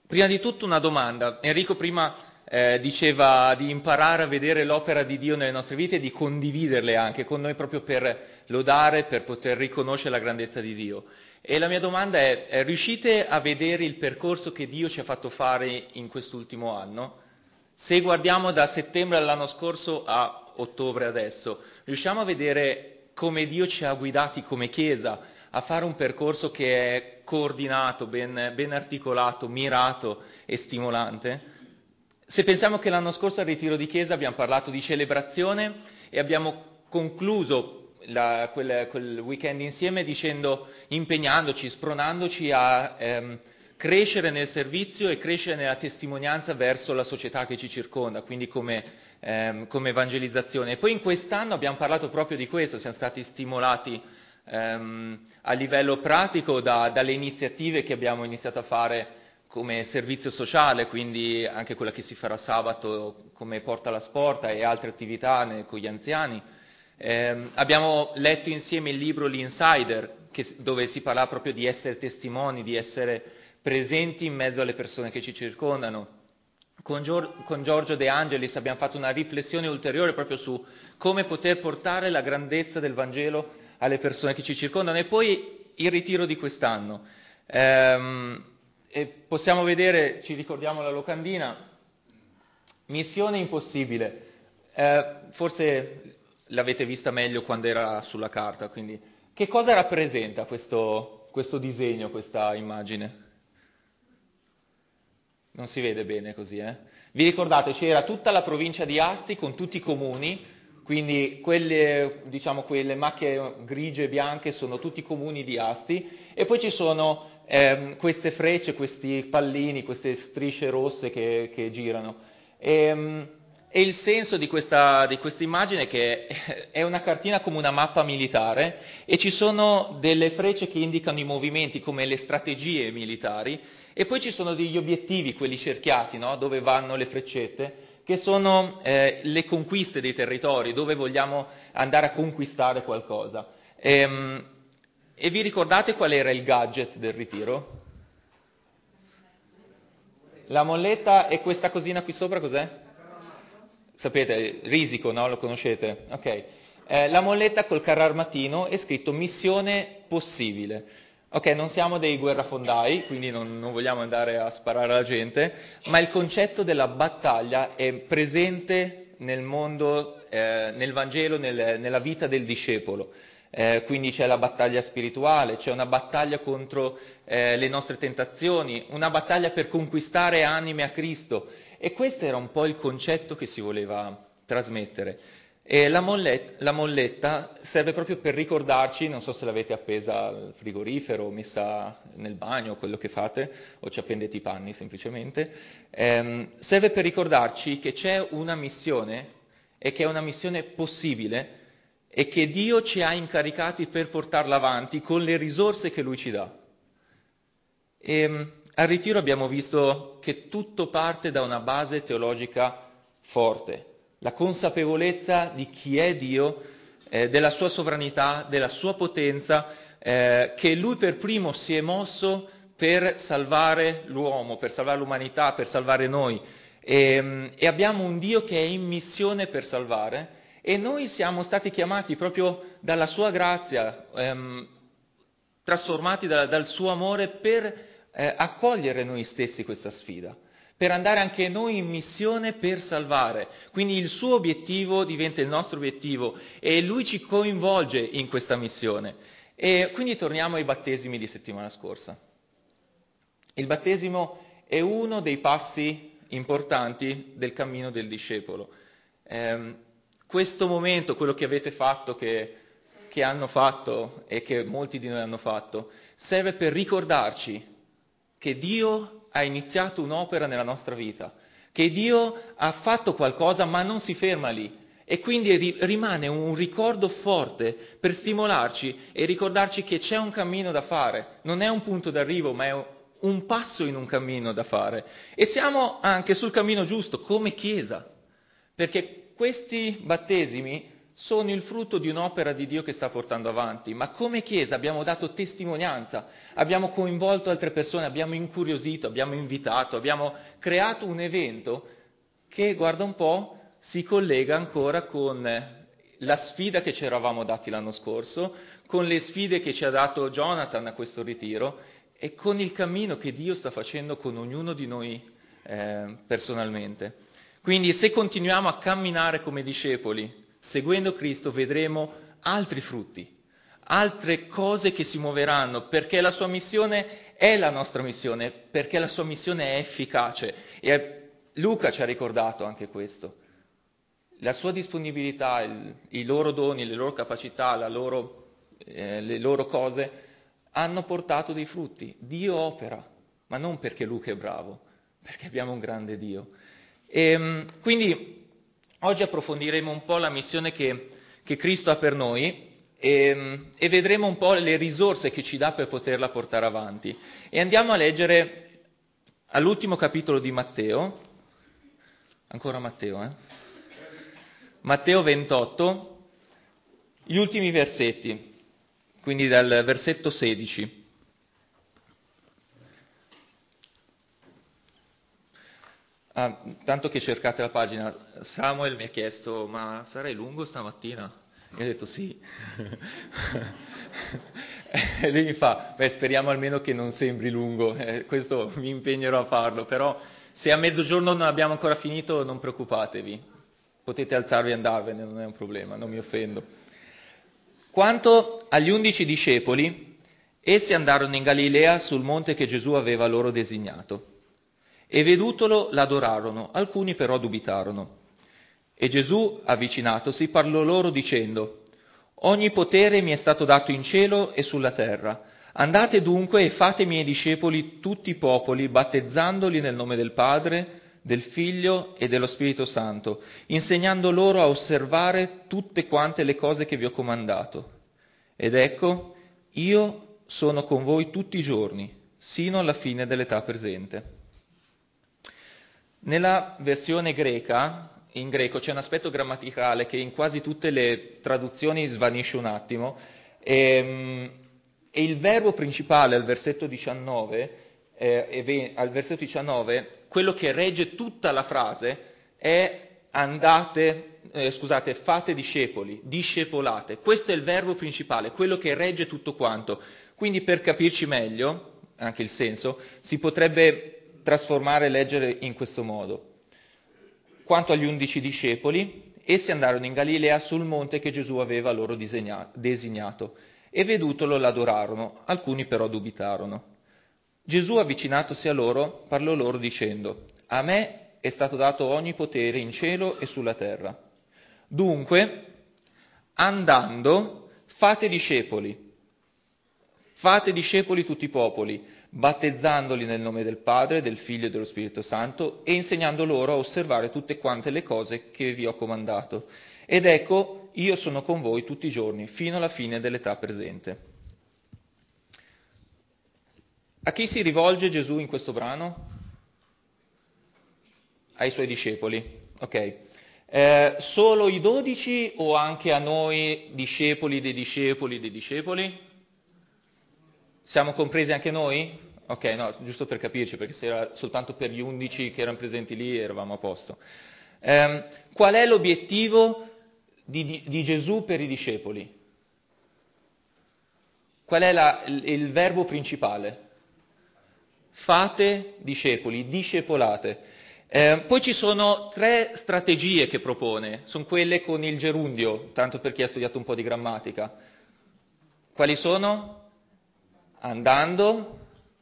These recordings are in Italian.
Prima di tutto una domanda. Enrico prima diceva di imparare a vedere l'opera di Dio nelle nostre vite e di condividerle anche con noi proprio per lodare, per poter riconoscere la grandezza di Dio. E la mia domanda è, riuscite a vedere il percorso che Dio ci ha fatto fare in quest'ultimo anno? Se guardiamo da settembre dell'anno scorso a ottobre adesso, riusciamo a vedere come Dio ci ha guidati come Chiesa a fare un percorso che è coordinato, ben articolato, mirato e stimolante? Se pensiamo che l'anno scorso al ritiro di Chiesa abbiamo parlato di celebrazione e abbiamo concluso quel weekend insieme impegnandoci, spronandoci a crescere nel servizio e crescere nella testimonianza verso la società che ci circonda, quindi come evangelizzazione. E poi in quest'anno abbiamo parlato proprio di questo, siamo stati stimolati a livello pratico dalle iniziative che abbiamo iniziato a fare come servizio sociale, quindi anche quella che si farà sabato come Porta alla Sporta e altre attività con gli anziani. Abbiamo letto insieme il libro L'Insider, dove si parla proprio di essere testimoni, di essere presenti in mezzo alle persone che ci circondano. Con Giorgio De Angelis abbiamo fatto una riflessione ulteriore proprio su come poter portare la grandezza del Vangelo alle persone che ci circondano. E poi il ritiro di quest'anno. E possiamo vedere, ci ricordiamo la locandina, missione impossibile. Forse l'avete vista meglio quando era sulla carta, quindi che cosa rappresenta questo disegno, questa immagine? Non si vede bene così, eh? Vi ricordate, c'era tutta la provincia di Asti con tutti i comuni, quindi quelle macchie grigie e bianche sono tutti i comuni di Asti, e poi ci sono queste frecce, questi pallini, queste strisce rosse che girano. E il senso di questa immagine è che è una cartina come una mappa militare e ci sono delle frecce che indicano i movimenti come le strategie militari e poi ci sono degli obiettivi, quelli cerchiati, no? Dove vanno le freccette, che sono le conquiste dei territori, dove vogliamo andare a conquistare qualcosa. E vi ricordate qual era il gadget del ritiro? La molletta e questa cosina qui sopra cos'è? Sapete, risico, no? Lo conoscete? Ok. La molletta col carro armatino è scritto missione possibile. Ok, non siamo dei guerrafondai, quindi non vogliamo andare a sparare alla gente, ma il concetto della battaglia è presente nel mondo, nel Vangelo, nella vita del discepolo. Quindi c'è la battaglia spirituale, c'è una battaglia contro le nostre tentazioni, una battaglia per conquistare anime a Cristo. E questo era un po' il concetto che si voleva trasmettere. E la molletta serve proprio per ricordarci, non so se l'avete appesa al frigorifero o messa nel bagno, quello che fate, o ci appendete i panni semplicemente, serve per ricordarci che c'è una missione e che è una missione possibile e che Dio ci ha incaricati per portarla avanti con le risorse che Lui ci dà. E al ritiro abbiamo visto che tutto parte da una base teologica forte, la consapevolezza di chi è Dio, della sua sovranità, della sua potenza, che Lui per primo si è mosso per salvare l'uomo, per salvare l'umanità, per salvare noi. E abbiamo un Dio che è in missione per salvare e noi siamo stati chiamati proprio dalla sua grazia, trasformati dal suo amore per accogliere noi stessi questa sfida, per andare anche noi in missione per salvare. Quindi il suo obiettivo diventa il nostro obiettivo e lui ci coinvolge in questa missione. E quindi torniamo ai battesimi di settimana scorsa. Il battesimo è uno dei passi importanti del cammino del discepolo. Questo momento, quello che avete fatto, che hanno fatto e che molti di noi hanno fatto, serve per ricordarci che Dio ha iniziato un'opera nella nostra vita, che Dio ha fatto qualcosa ma non si ferma lì e quindi rimane un ricordo forte per stimolarci e ricordarci che c'è un cammino da fare, non è un punto d'arrivo ma è un passo in un cammino da fare e siamo anche sul cammino giusto come Chiesa, perché questi battesimi sono il frutto di un'opera di Dio che sta portando avanti, ma come Chiesa abbiamo dato testimonianza, abbiamo coinvolto altre persone, abbiamo incuriosito, abbiamo invitato, abbiamo creato un evento che, guarda un po', si collega ancora con la sfida che ci eravamo dati l'anno scorso, con le sfide che ci ha dato Jonathan a questo ritiro e con il cammino che Dio sta facendo con ognuno di noi personalmente. Quindi se continuiamo a camminare come discepoli, seguendo Cristo, vedremo altri frutti, altre cose che si muoveranno, perché la sua missione è la nostra missione, perché la sua missione è efficace. E Luca ci ha ricordato anche questo. La sua disponibilità, i loro doni, le loro capacità, le loro cose hanno portato dei frutti. Dio opera, ma non perché Luca è bravo, perché abbiamo un grande Dio. Quindi oggi approfondiremo un po' la missione che Cristo ha per noi e vedremo un po' le risorse che ci dà per poterla portare avanti. E andiamo a leggere all'ultimo capitolo di Matteo, ancora Matteo, Matteo 28, gli ultimi versetti, quindi dal versetto 16. Tanto che cercate la pagina, Samuel mi ha chiesto, ma sarai lungo stamattina? E ho detto sì. E lui mi fa, beh, speriamo almeno che non sembri lungo, questo mi impegnerò a farlo, però se a mezzogiorno non abbiamo ancora finito non preoccupatevi, potete alzarvi e andarvene, non è un problema, non mi offendo. Quanto agli 11 discepoli, essi andarono in Galilea sul monte che Gesù aveva loro designato. E vedutolo l'adorarono, alcuni però dubitarono. E Gesù, avvicinatosi, parlò loro dicendo: Ogni potere mi è stato dato in cielo e sulla terra. Andate dunque e fate miei discepoli tutti i popoli, battezzandoli nel nome del Padre, del Figlio e dello Spirito Santo, insegnando loro a osservare tutte quante le cose che vi ho comandato. Ed ecco, io sono con voi tutti i giorni, sino alla fine dell'età presente. Nella versione greca, in greco, c'è un aspetto grammaticale che in quasi tutte le traduzioni svanisce un attimo, e il verbo principale al versetto 19, quello che regge tutta la frase è fate discepoli, discepolate. Questo è il verbo principale, quello che regge tutto quanto. Quindi per capirci meglio, anche il senso, si potrebbe trasformare e leggere in questo modo. Quanto agli 11 discepoli, essi andarono in Galilea sul monte che Gesù aveva loro designato, e vedutolo l'adorarono, alcuni però dubitarono. Gesù, avvicinatosi a loro, parlò loro dicendo: A me è stato dato ogni potere in cielo e sulla terra. Dunque, andando, fate discepoli tutti i popoli, battezzandoli nel nome del Padre, del Figlio e dello Spirito Santo e insegnando loro a osservare tutte quante le cose che vi ho comandato. Ed ecco, io sono con voi tutti i giorni, fino alla fine dell'età presente. A chi si rivolge Gesù in questo brano? Ai suoi discepoli, ok. Solo i 12 o anche a noi discepoli dei discepoli dei discepoli? Siamo compresi anche noi? Ok, no, giusto per capirci, perché se era soltanto per gli 11 che erano presenti lì eravamo a posto. Qual è l'obiettivo di Gesù per i discepoli? Qual è il verbo principale? Fate discepoli, discepolate. Poi ci sono 3 strategie che propone, sono quelle con il gerundio, tanto per chi ha studiato un po' di grammatica. Quali sono? Andando,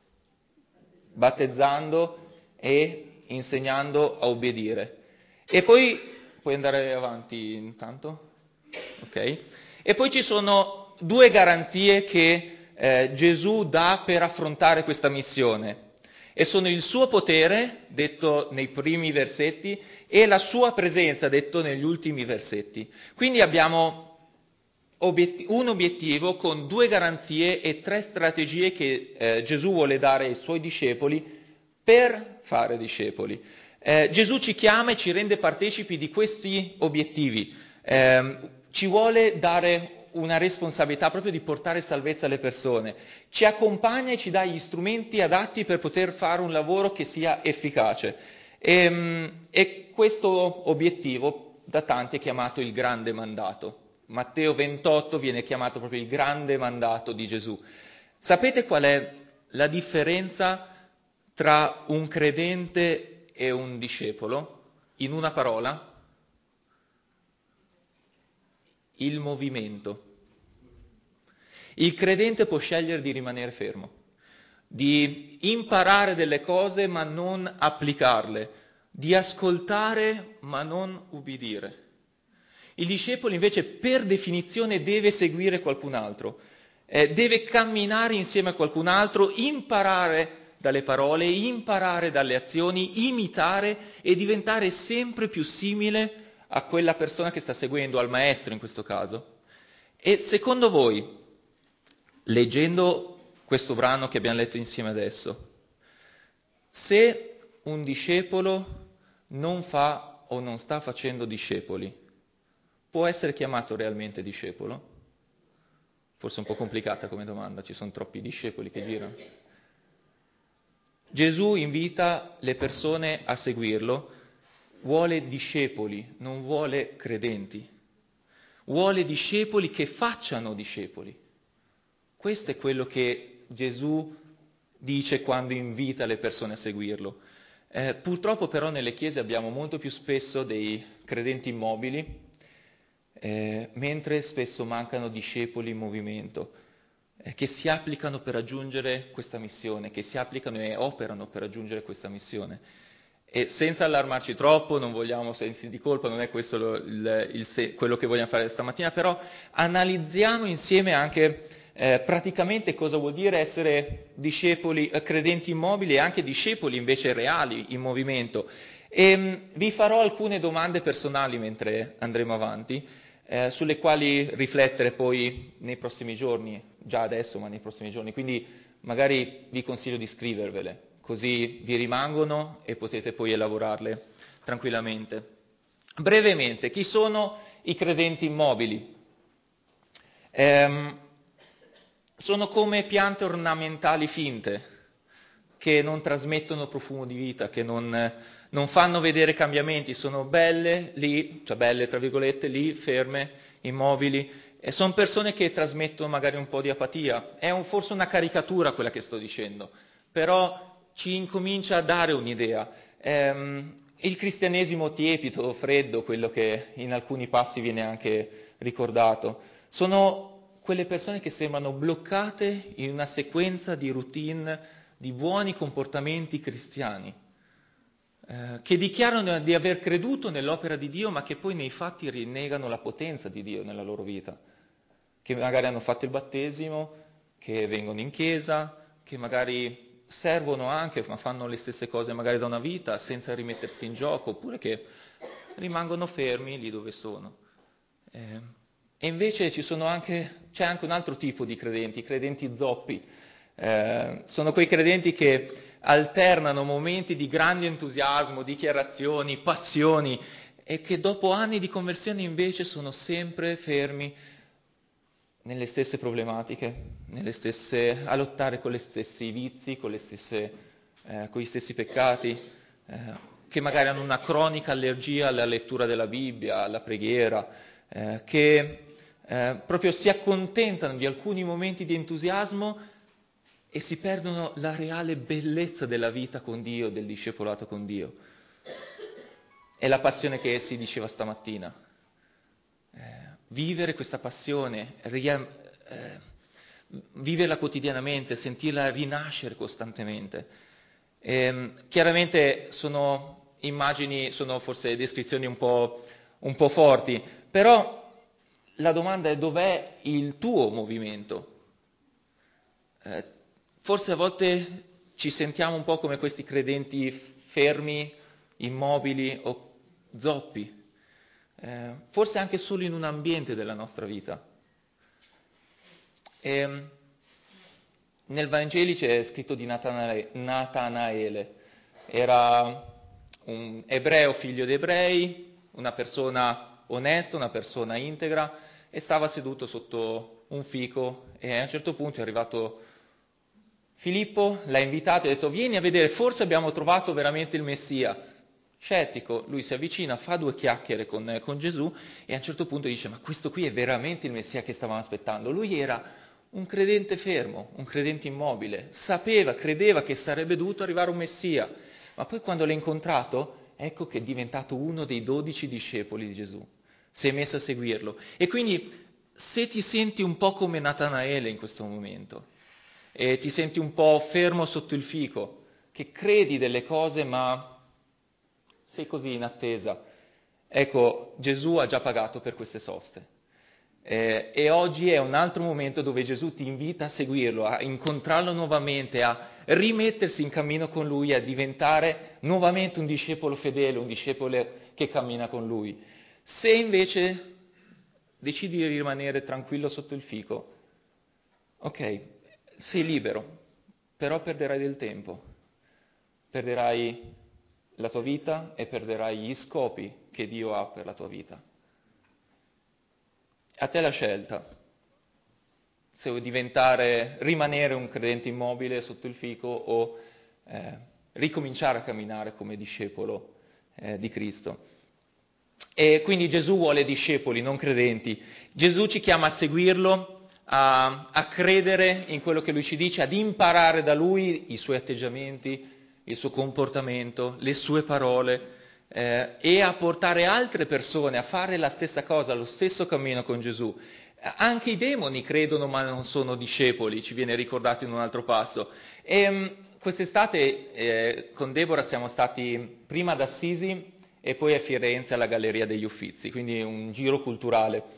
battezzando e insegnando a obbedire. E poi, puoi andare avanti intanto? Ok. E poi ci sono 2 garanzie che Gesù dà per affrontare questa missione. E sono il suo potere, detto nei primi versetti, e la sua presenza, detto negli ultimi versetti. Quindi abbiamo un obiettivo con 2 garanzie e 3 strategie che Gesù vuole dare ai suoi discepoli per fare discepoli. Gesù ci chiama e ci rende partecipi di questi obiettivi. ci vuole dare una responsabilità proprio di portare salvezza alle persone, ci accompagna e ci dà gli strumenti adatti per poter fare un lavoro che sia efficace. E questo obiettivo da tanti è chiamato il grande mandato. Matteo 28 viene chiamato proprio il grande mandato di Gesù. Sapete qual è la differenza tra un credente e un discepolo? In una parola? Il movimento. Il credente può scegliere di rimanere fermo, di imparare delle cose ma non applicarle, di ascoltare ma non ubbidire. Il discepolo invece per definizione deve seguire qualcun altro, deve camminare insieme a qualcun altro, imparare dalle parole, imparare dalle azioni, imitare e diventare sempre più simile a quella persona che sta seguendo, al maestro in questo caso. E secondo voi, leggendo questo brano che abbiamo letto insieme adesso, se un discepolo non fa o non sta facendo discepoli, può essere chiamato realmente discepolo? Forse è un po' complicata come domanda, ci sono troppi discepoli che girano. Gesù invita le persone a seguirlo, vuole discepoli, non vuole credenti. Vuole discepoli che facciano discepoli. Questo è quello che Gesù dice quando invita le persone a seguirlo. Purtroppo però nelle chiese abbiamo molto più spesso dei credenti immobili, mentre spesso mancano discepoli in movimento, che si applicano per raggiungere questa missione, che si applicano e operano per raggiungere questa missione. E senza allarmarci troppo, non vogliamo sensi di colpa, non è questo quello che vogliamo fare stamattina, però analizziamo insieme anche praticamente cosa vuol dire essere discepoli, credenti immobili e anche discepoli invece reali in movimento. E vi farò alcune domande personali mentre andremo avanti, sulle quali riflettere poi nei prossimi giorni, già adesso ma nei prossimi giorni, quindi magari vi consiglio di scrivervele, così vi rimangono e potete poi elaborarle tranquillamente. Brevemente, chi sono i credenti immobili? Sono come piante ornamentali finte, che non trasmettono profumo di vita, che non fanno vedere cambiamenti, sono belle lì, cioè belle tra virgolette, lì, ferme, immobili, e sono persone che trasmettono magari un po' di apatia. È forse una caricatura quella che sto dicendo, però ci incomincia a dare un'idea. Il cristianesimo tiepido, freddo, quello che in alcuni passi viene anche ricordato, sono quelle persone che sembrano bloccate in una sequenza di routine, di buoni comportamenti cristiani, che dichiarano di aver creduto nell'opera di Dio, ma che poi nei fatti rinnegano la potenza di Dio nella loro vita, che magari hanno fatto il battesimo, che vengono in chiesa, che magari servono anche, ma fanno le stesse cose magari da una vita senza rimettersi in gioco, oppure che rimangono fermi lì dove sono. E invece c'è anche un altro tipo di credenti, i credenti zoppi. Sono quei credenti che alternano momenti di grande entusiasmo, dichiarazioni, passioni, e che dopo anni di conversione invece sono sempre fermi nelle stesse problematiche, a lottare con gli stessi vizi, con gli stessi peccati, che magari hanno una cronica allergia alla lettura della Bibbia, alla preghiera, che proprio si accontentano di alcuni momenti di entusiasmo e si perdono la reale bellezza della vita con Dio, del discepolato con Dio. È la passione che si diceva stamattina. Vivere questa passione, viverla quotidianamente, sentirla rinascere costantemente. Chiaramente sono immagini, sono forse descrizioni un po' forti, però la domanda è: dov'è il tuo movimento? Forse a volte ci sentiamo un po' come questi credenti fermi, immobili o zoppi, forse anche solo in un ambiente della nostra vita. Nel Vangeli c'è scritto di Natanaele, era un ebreo figlio di ebrei, una persona onesta, una persona integra, e stava seduto sotto un fico e a un certo punto è arrivato Filippo, l'ha invitato e ha detto vieni a vedere, forse abbiamo trovato veramente il Messia. Scettico, lui si avvicina, fa due chiacchiere con Gesù e a un certo punto dice ma questo qui è veramente il Messia che stavamo aspettando. Lui era un credente fermo, un credente immobile, sapeva, credeva che sarebbe dovuto arrivare un Messia, ma poi quando l'ha incontrato, ecco che è diventato uno dei 12 discepoli di Gesù, si è messo a seguirlo. E quindi se ti senti un po' come Natanaele in questo momento, e ti senti un po' fermo sotto il fico, che credi delle cose ma sei così in attesa, ecco, Gesù ha già pagato per queste soste. E oggi è un altro momento dove Gesù ti invita a seguirlo, a incontrarlo nuovamente, a rimettersi in cammino con lui, a diventare nuovamente un discepolo fedele, un discepolo che cammina con lui. Se invece decidi di rimanere tranquillo sotto il fico, ok, sei libero, però perderai del tempo, perderai la tua vita e perderai gli scopi che Dio ha per la tua vita. A te la scelta, se vuoi rimanere un credente immobile sotto il fico o ricominciare a camminare come discepolo di Cristo. E quindi Gesù vuole discepoli, non credenti. Gesù ci chiama a seguirlo, a credere in quello che lui ci dice, ad imparare da lui i suoi atteggiamenti, il suo comportamento, le sue parole, e a portare altre persone a fare la stessa cosa, lo stesso cammino con Gesù. Anche i demoni credono ma non sono discepoli, ci viene ricordato in un altro passo. E quest'estate con Deborah siamo stati prima ad Assisi e poi a Firenze alla Galleria degli Uffizi, quindi un giro culturale.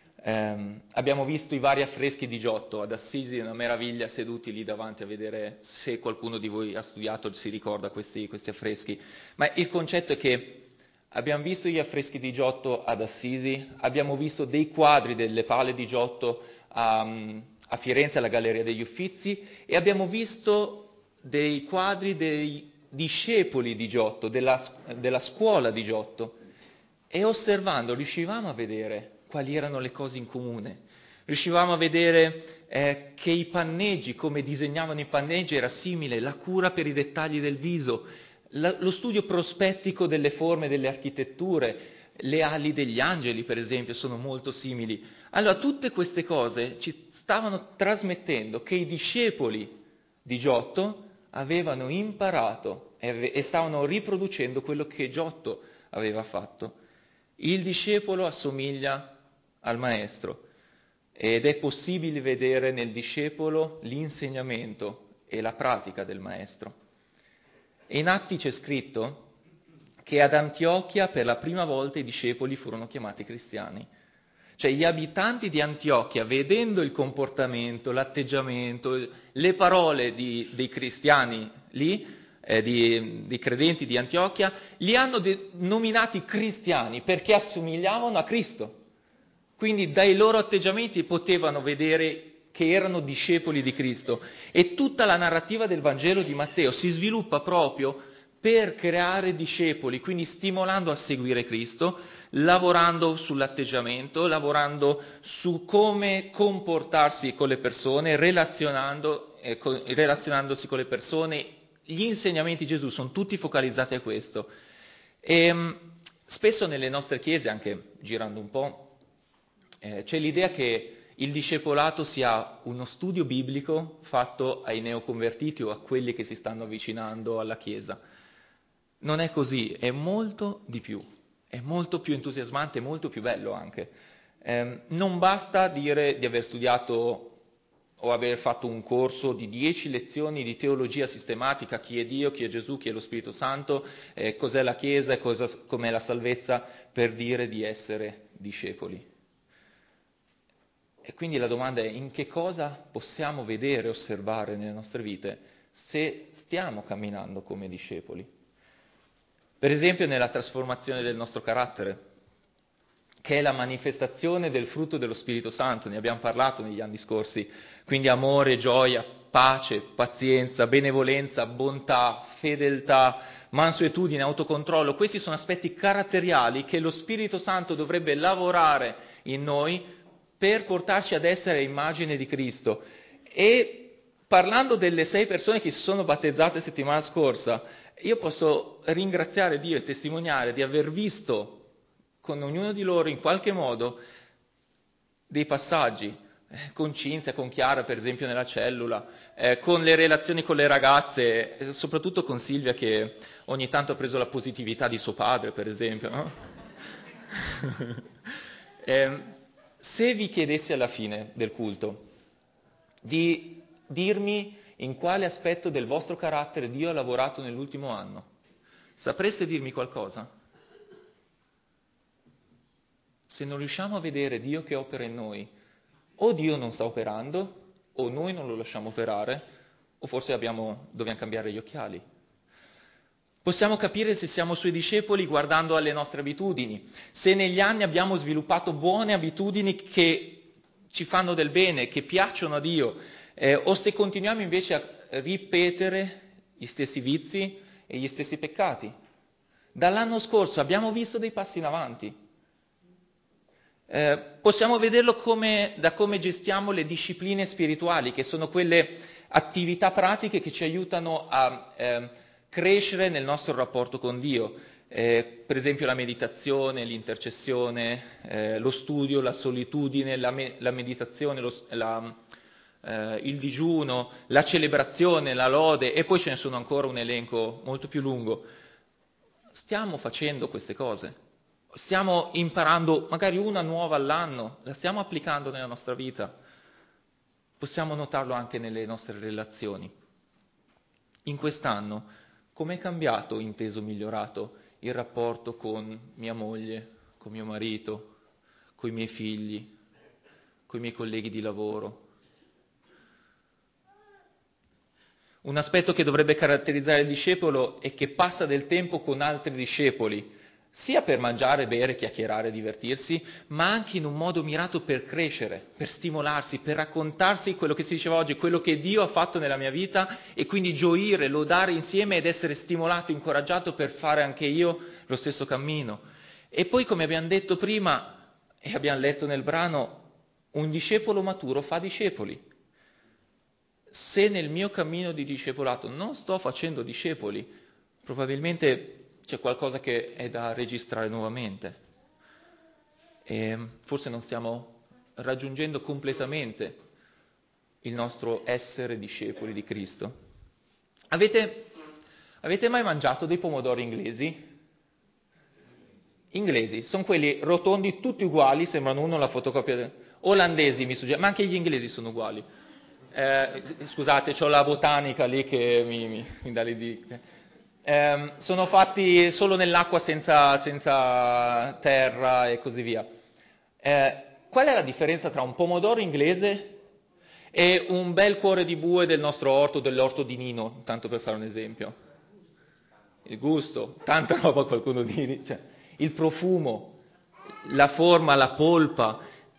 Abbiamo visto i vari affreschi di Giotto ad Assisi, una meraviglia, seduti lì davanti a vedere se qualcuno di voi ha studiato, si ricorda questi affreschi. Ma il concetto è che abbiamo visto gli affreschi di Giotto ad Assisi, abbiamo visto dei quadri delle pale di Giotto a Firenze alla Galleria degli Uffizi e abbiamo visto dei quadri dei discepoli di Giotto, della scuola di Giotto. E osservando riuscivamo a vedere quali erano le cose in comune. Riuscivamo a vedere che i panneggi, come disegnavano i panneggi, era simile, la cura per i dettagli del viso, lo studio prospettico delle forme delle architetture, le ali degli angeli, per esempio, sono molto simili. Allora, tutte queste cose ci stavano trasmettendo che i discepoli di Giotto avevano imparato e stavano riproducendo quello che Giotto aveva fatto. Il discepolo assomiglia al maestro ed è possibile vedere nel discepolo l'insegnamento e la pratica del maestro. E in Atti c'è scritto che ad Antiochia per la prima volta i discepoli furono chiamati cristiani. Cioè gli abitanti di Antiochia, vedendo il comportamento, l'atteggiamento, le parole dei cristiani lì, dei credenti di Antiochia, li hanno nominati cristiani perché assomigliavano a Cristo. Quindi dai loro atteggiamenti potevano vedere che erano discepoli di Cristo. E tutta la narrativa del Vangelo di Matteo si sviluppa proprio per creare discepoli, quindi stimolando a seguire Cristo, lavorando sull'atteggiamento, lavorando su come comportarsi con le persone, relazionandosi con le persone. Gli insegnamenti di Gesù sono tutti focalizzati a questo. E spesso nelle nostre chiese, anche girando un po', c'è l'idea che il discepolato sia uno studio biblico fatto ai neoconvertiti o a quelli che si stanno avvicinando alla Chiesa. Non è così, è molto di più, è molto più entusiasmante, molto più bello anche. Non basta dire di aver studiato o aver fatto un corso di 10 lezioni di teologia sistematica, chi è Dio, chi è Gesù, chi è lo Spirito Santo, cos'è la Chiesa e com'è la salvezza, per dire di essere discepoli. E quindi la domanda è in che cosa possiamo vedere e osservare nelle nostre vite se stiamo camminando come discepoli. Per esempio nella trasformazione del nostro carattere, che è la manifestazione del frutto dello Spirito Santo, ne abbiamo parlato negli anni scorsi, quindi amore, gioia, pace, pazienza, benevolenza, bontà, fedeltà, mansuetudine, autocontrollo. Questi sono aspetti caratteriali che lo Spirito Santo dovrebbe lavorare in noi per portarci ad essere immagine di Cristo. E parlando delle 6 persone che si sono battezzate settimana scorsa, io posso ringraziare Dio e testimoniare di aver visto con ognuno di loro in qualche modo dei passaggi, con Cinzia, con Chiara per esempio nella cellula, con le relazioni con le ragazze, soprattutto con Silvia che ogni tanto ha preso la positività di suo padre per esempio, no? Se vi chiedessi alla fine del culto di dirmi in quale aspetto del vostro carattere Dio ha lavorato nell'ultimo anno, sapreste dirmi qualcosa? Se non riusciamo a vedere Dio che opera in noi, o Dio non sta operando, o noi non lo lasciamo operare, o forse dobbiamo cambiare gli occhiali. Possiamo capire se siamo suoi discepoli guardando alle nostre abitudini, se negli anni abbiamo sviluppato buone abitudini che ci fanno del bene, che piacciono a Dio, o se continuiamo invece a ripetere gli stessi vizi e gli stessi peccati. Dall'anno scorso abbiamo visto dei passi in avanti. Possiamo vederlo da come gestiamo le discipline spirituali, che sono quelle attività pratiche che ci aiutano a crescere nel nostro rapporto con Dio. Per esempio la meditazione, l'intercessione, lo studio, la solitudine, la meditazione, il digiuno, la celebrazione, la lode, e poi ce ne sono ancora un elenco molto più lungo. Stiamo facendo queste cose. Stiamo imparando magari una nuova all'anno, la stiamo applicando nella nostra vita. Possiamo notarlo anche nelle nostre relazioni. In quest'anno, com'è cambiato, inteso migliorato, il rapporto con mia moglie, con mio marito, con i miei figli, con i miei colleghi di lavoro? Un aspetto che dovrebbe caratterizzare il discepolo è che passa del tempo con altri discepoli, sia per mangiare, bere, chiacchierare, divertirsi, ma anche in un modo mirato per crescere, per stimolarsi, per raccontarsi quello che si diceva oggi, quello che Dio ha fatto nella mia vita e quindi gioire, lodare insieme ed essere stimolato, incoraggiato per fare anche io lo stesso cammino. E poi, come abbiamo detto prima e abbiamo letto nel brano, un discepolo maturo fa discepoli. Se nel mio cammino di discepolato non sto facendo discepoli, probabilmente c'è qualcosa che è da registrare nuovamente. E forse non stiamo raggiungendo completamente il nostro essere discepoli di Cristo. Avete mai mangiato dei pomodori inglesi? Inglesi, sono quelli rotondi, tutti uguali, sembrano uno la fotocopia olandesi, mi suggerisce, ma anche gli inglesi sono uguali. Scusate, c'ho la botanica lì che mi dà le diche. Sono fatti solo nell'acqua senza terra e così via. Qual è la differenza tra un pomodoro inglese e un bel cuore di bue del nostro orto, dell'orto di Nino, tanto per fare un esempio? Il gusto, tanta roba qualcuno dice, cioè, il profumo, la forma, la polpa.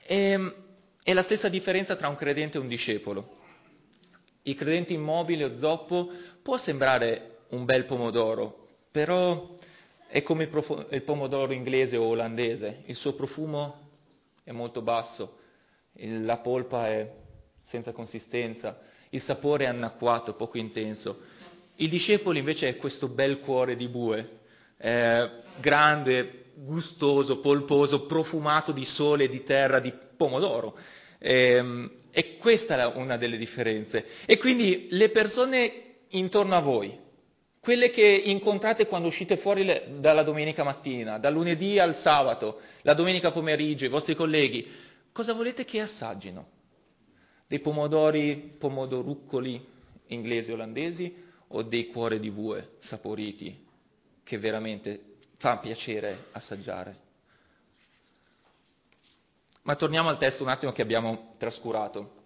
È la stessa differenza tra un credente e un discepolo. Il credente immobile o zoppo può sembrare un bel pomodoro, però è come il pomodoro inglese o olandese, il suo profumo è molto basso, la polpa è senza consistenza, il sapore è annacquato, poco intenso. Il discepolo invece è questo bel cuore di bue, grande, gustoso, polposo, profumato di sole, di terra, di pomodoro. E questa è una delle differenze. E quindi le persone intorno a voi, quelle che incontrate quando uscite fuori dalla domenica mattina, dal lunedì al sabato, la domenica pomeriggio, i vostri colleghi, cosa volete che assaggino? Dei pomodoruccoli inglesi o olandesi o dei cuori di bue saporiti che veramente fa piacere assaggiare? Ma torniamo al testo un attimo che abbiamo trascurato.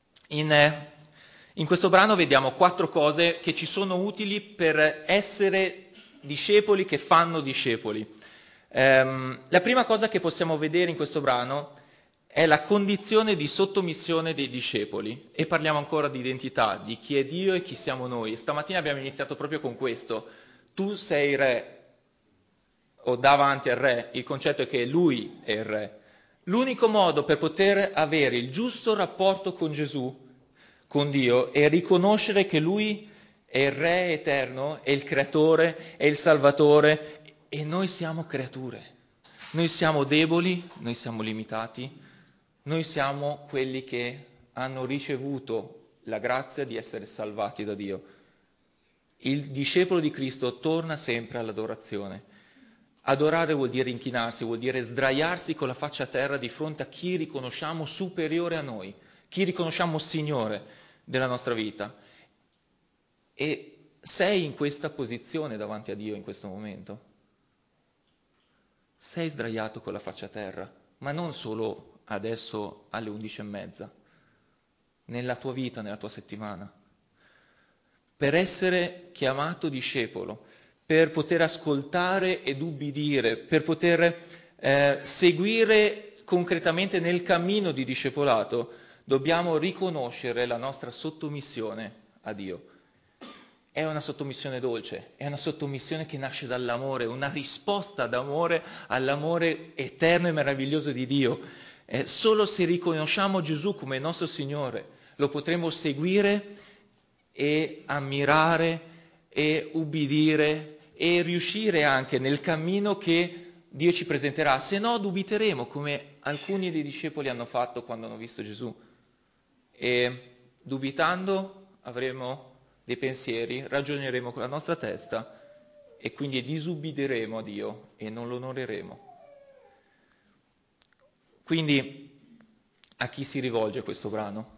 In questo brano vediamo 4 cose che ci sono utili per essere discepoli che fanno discepoli. La prima cosa che possiamo vedere in questo brano è la condizione di sottomissione dei discepoli e parliamo ancora di identità, di chi è Dio e chi siamo noi. E stamattina abbiamo iniziato proprio con questo. Tu sei re o davanti al re, il concetto è che lui è il re. L'unico modo per poter avere il giusto rapporto con Gesù, con Dio, è riconoscere che Lui è il Re eterno, è il Creatore, è il Salvatore, e noi siamo creature. Noi siamo deboli, noi siamo limitati, noi siamo quelli che hanno ricevuto la grazia di essere salvati da Dio. Il discepolo di Cristo torna sempre all'adorazione. Adorare vuol dire inchinarsi, vuol dire sdraiarsi con la faccia a terra di fronte a chi riconosciamo superiore a noi, chi riconosciamo Signore della nostra vita. E sei in questa posizione davanti a Dio in questo momento? Sei sdraiato con la faccia a terra, ma non solo adesso alle 11:30, nella tua vita, nella tua settimana. Per essere chiamato discepolo, per poter ascoltare ed ubbidire, per poter seguire concretamente nel cammino di discepolato, dobbiamo riconoscere la nostra sottomissione a Dio. È una sottomissione dolce, è una sottomissione che nasce dall'amore, una risposta d'amore all'amore eterno e meraviglioso di Dio. Solo se riconosciamo Gesù come il nostro Signore, lo potremo seguire e ammirare e ubbidire e riuscire anche nel cammino che Dio ci presenterà. Se no dubiteremo, come alcuni dei discepoli hanno fatto quando hanno visto Gesù. E dubitando avremo dei pensieri, ragioneremo con la nostra testa e quindi disubbidiremo a Dio e non lo onoreremo. Quindi a chi si rivolge questo brano?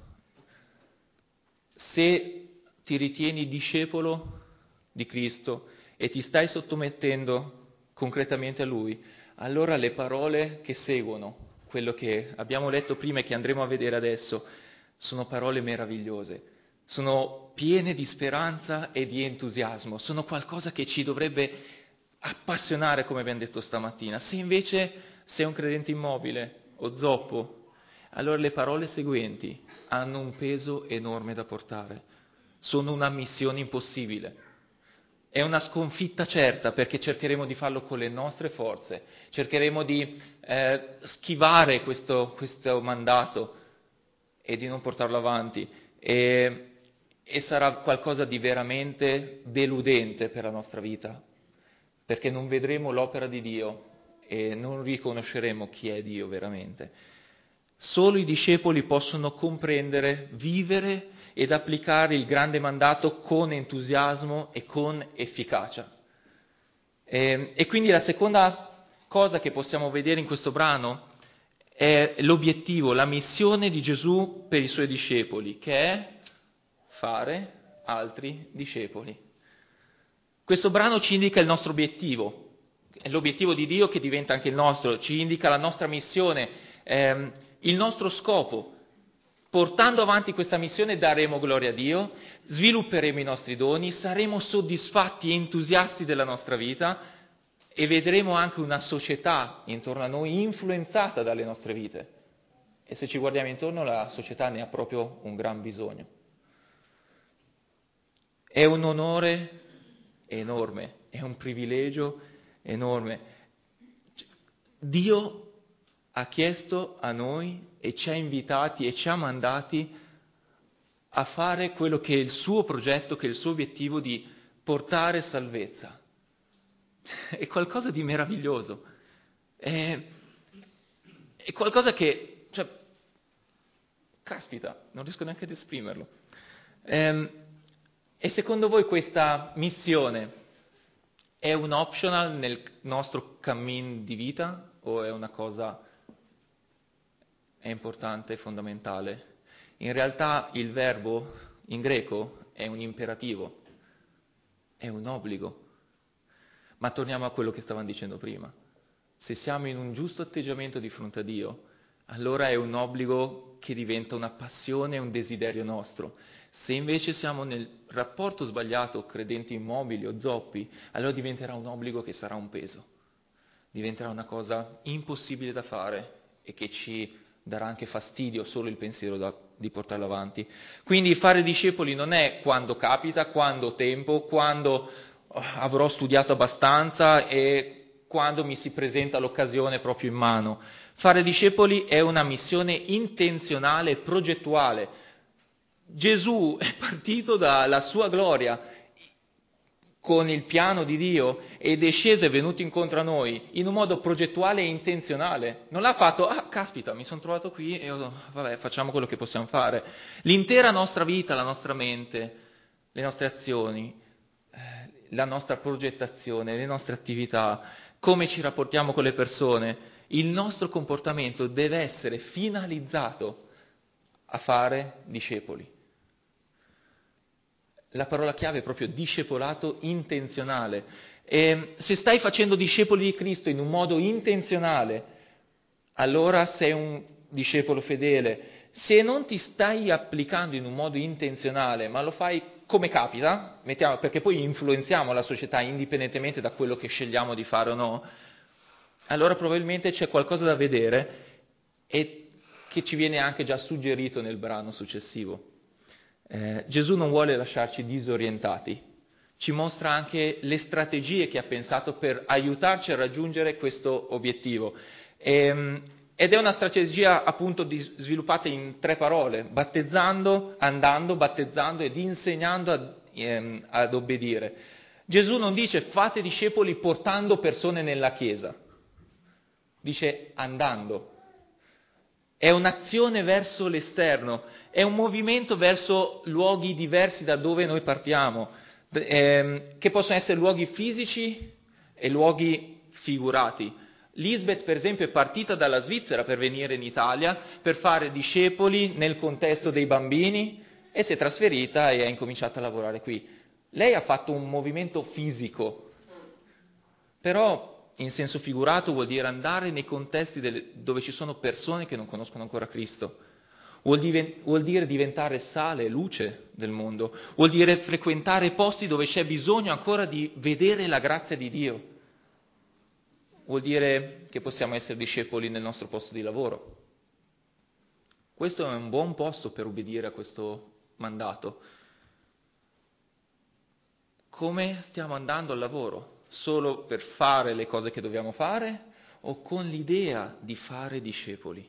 Se ti ritieni discepolo di Cristo e ti stai sottomettendo concretamente a Lui, allora le parole che seguono, quello che abbiamo letto prima e che andremo a vedere adesso, sono parole meravigliose, sono piene di speranza e di entusiasmo, sono qualcosa che ci dovrebbe appassionare, come abbiamo detto stamattina. Se invece sei un credente immobile o zoppo, allora le parole seguenti hanno un peso enorme da portare, sono una missione impossibile. È una sconfitta certa perché cercheremo di farlo con le nostre forze, cercheremo di schivare questo mandato e di non portarlo avanti e sarà qualcosa di veramente deludente per la nostra vita, perché non vedremo l'opera di Dio e non riconosceremo chi è Dio veramente. Solo i discepoli possono comprendere, vivere ed applicare il grande mandato con entusiasmo e con efficacia. E quindi la seconda cosa che possiamo vedere in questo brano è l'obiettivo, la missione di Gesù per i suoi discepoli, che è fare altri discepoli. Questo brano ci indica il nostro obiettivo, è l'obiettivo di Dio che diventa anche il nostro, ci indica la nostra missione, il nostro scopo. Portando avanti questa missione daremo gloria a Dio, svilupperemo i nostri doni, saremo soddisfatti e entusiasti della nostra vita e vedremo anche una società intorno a noi influenzata dalle nostre vite. E se ci guardiamo intorno, la società ne ha proprio un gran bisogno. È un onore enorme, è un privilegio enorme. Dio ha chiesto a noi e ci ha invitati e ci ha mandati a fare quello che è il suo progetto, che è il suo obiettivo di portare salvezza. È qualcosa di meraviglioso, è qualcosa che, cioè, caspita, non riesco neanche ad esprimerlo. E secondo voi questa missione è un optional nel nostro cammin di vita o è una cosa importante, fondamentale? In realtà il verbo in greco è un imperativo, è un obbligo. Ma torniamo a quello che stavamo dicendo prima. Se siamo in un giusto atteggiamento di fronte a Dio, allora è un obbligo che diventa una passione, un desiderio nostro. Se invece siamo nel rapporto sbagliato, credenti immobili o zoppi, allora diventerà un obbligo che sarà un peso. Diventerà una cosa impossibile da fare e che ci darà anche fastidio solo il pensiero di portarlo avanti. Quindi fare discepoli non è quando capita, quando ho tempo, quando avrò studiato abbastanza e quando mi si presenta l'occasione proprio in mano. Fare discepoli è una missione intenzionale e progettuale. Gesù è partito dalla sua gloria con il piano di Dio ed è sceso e venuto incontro a noi in un modo progettuale e intenzionale. Non l'ha fatto, caspita, mi sono trovato qui e vabbè, facciamo quello che possiamo fare. L'intera nostra vita, la nostra mente, le nostre azioni, la nostra progettazione, le nostre attività, come ci rapportiamo con le persone, il nostro comportamento deve essere finalizzato a fare discepoli. La parola chiave è proprio discepolato intenzionale. E se stai facendo discepoli di Cristo in un modo intenzionale, allora sei un discepolo fedele. Se non ti stai applicando in un modo intenzionale, ma lo fai come capita, perché poi influenziamo la società indipendentemente da quello che scegliamo di fare o no, allora probabilmente c'è qualcosa da vedere e che ci viene anche già suggerito nel brano successivo. Gesù non vuole lasciarci disorientati, ci mostra anche le strategie che ha pensato per aiutarci a raggiungere questo obiettivo. Ed è una strategia appunto sviluppata in 3 parole: battezzando, andando, battezzando ed insegnando ad obbedire. Gesù non dice fate discepoli portando persone nella chiesa, dice andando. È un'azione verso l'esterno, è un movimento verso luoghi diversi da dove noi partiamo, che possono essere luoghi fisici e luoghi figurati. Lisbeth, per esempio, è partita dalla Svizzera per venire in Italia, per fare discepoli nel contesto dei bambini e si è trasferita e ha incominciato a lavorare qui. Lei ha fatto un movimento fisico, però in senso figurato vuol dire andare nei contesti dove ci sono persone che non conoscono ancora Cristo. Vuol dire diventare sale e luce del mondo. Vuol dire frequentare posti dove c'è bisogno ancora di vedere la grazia di Dio. Vuol dire che possiamo essere discepoli nel nostro posto di lavoro. Questo è un buon posto per obbedire a questo mandato. Come stiamo andando al lavoro? Solo per fare le cose che dobbiamo fare o con l'idea di fare discepoli?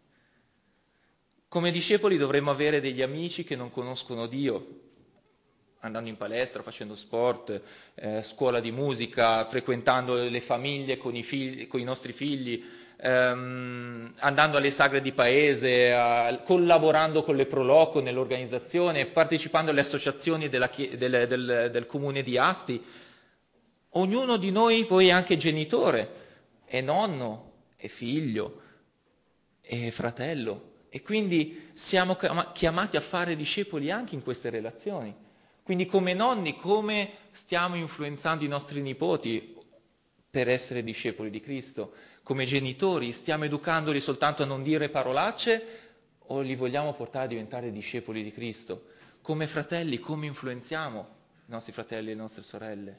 Come discepoli dovremmo avere degli amici che non conoscono Dio, andando in palestra, facendo sport, scuola di musica, frequentando le famiglie con i nostri figli, andando alle sagre di paese, collaborando con le Proloco nell'organizzazione, partecipando alle associazioni del comune di Asti. Ognuno di noi poi è anche genitore, è nonno, è figlio, è fratello e quindi siamo chiamati a fare discepoli anche in queste relazioni. Quindi come nonni, come stiamo influenzando i nostri nipoti per essere discepoli di Cristo? Come genitori, stiamo educandoli soltanto a non dire parolacce o li vogliamo portare a diventare discepoli di Cristo? Come fratelli, come influenziamo i nostri fratelli e le nostre sorelle?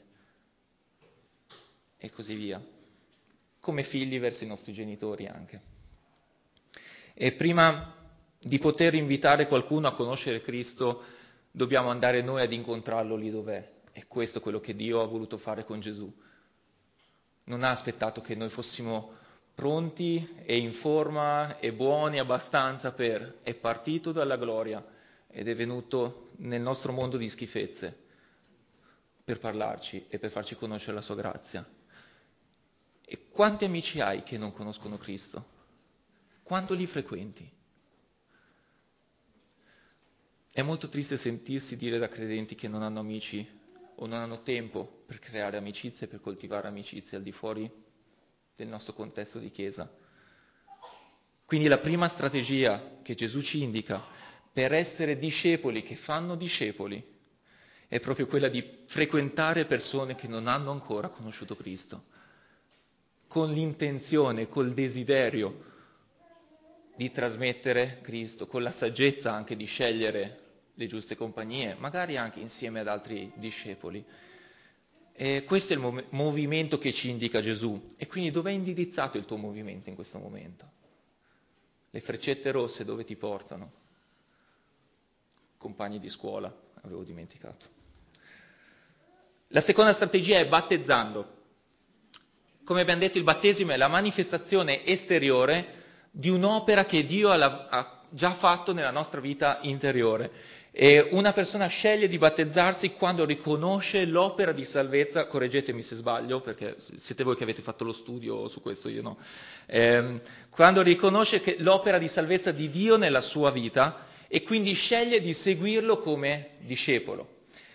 E così via. Come figli verso i nostri genitori anche. E prima di poter invitare qualcuno a conoscere Cristo, dobbiamo andare noi ad incontrarlo lì dov'è. E questo è quello che Dio ha voluto fare con Gesù. Non ha aspettato che noi fossimo pronti e in forma e buoni abbastanza è partito dalla gloria ed è venuto nel nostro mondo di schifezze per parlarci e per farci conoscere la sua grazia. E quanti amici hai che non conoscono Cristo? Quanto li frequenti? È molto triste sentirsi dire da credenti che non hanno amici o non hanno tempo per creare amicizie, per coltivare amicizie al di fuori del nostro contesto di chiesa. Quindi la prima strategia che Gesù ci indica per essere discepoli che fanno discepoli è proprio quella di frequentare persone che non hanno ancora conosciuto Cristo, con l'intenzione, col desiderio di trasmettere Cristo, con la saggezza anche di scegliere le giuste compagnie, magari anche insieme ad altri discepoli. E questo è il movimento che ci indica Gesù. E quindi dove è indirizzato il tuo movimento in questo momento? Le freccette rosse dove ti portano? Compagni di scuola, avevo dimenticato. La seconda strategia è battezzando. come abbiamo detto, il battesimo è la manifestazione esteriore di un'opera che Dio ha già fatto nella nostra vita interiore. E una persona sceglie di battezzarsi quando riconosce l'opera di salvezza, correggetemi se sbaglio, perché siete voi che avete fatto lo studio su questo, io no. Quando riconosce l'opera di salvezza di Dio nella sua vita e quindi sceglie di seguirlo come discepolo.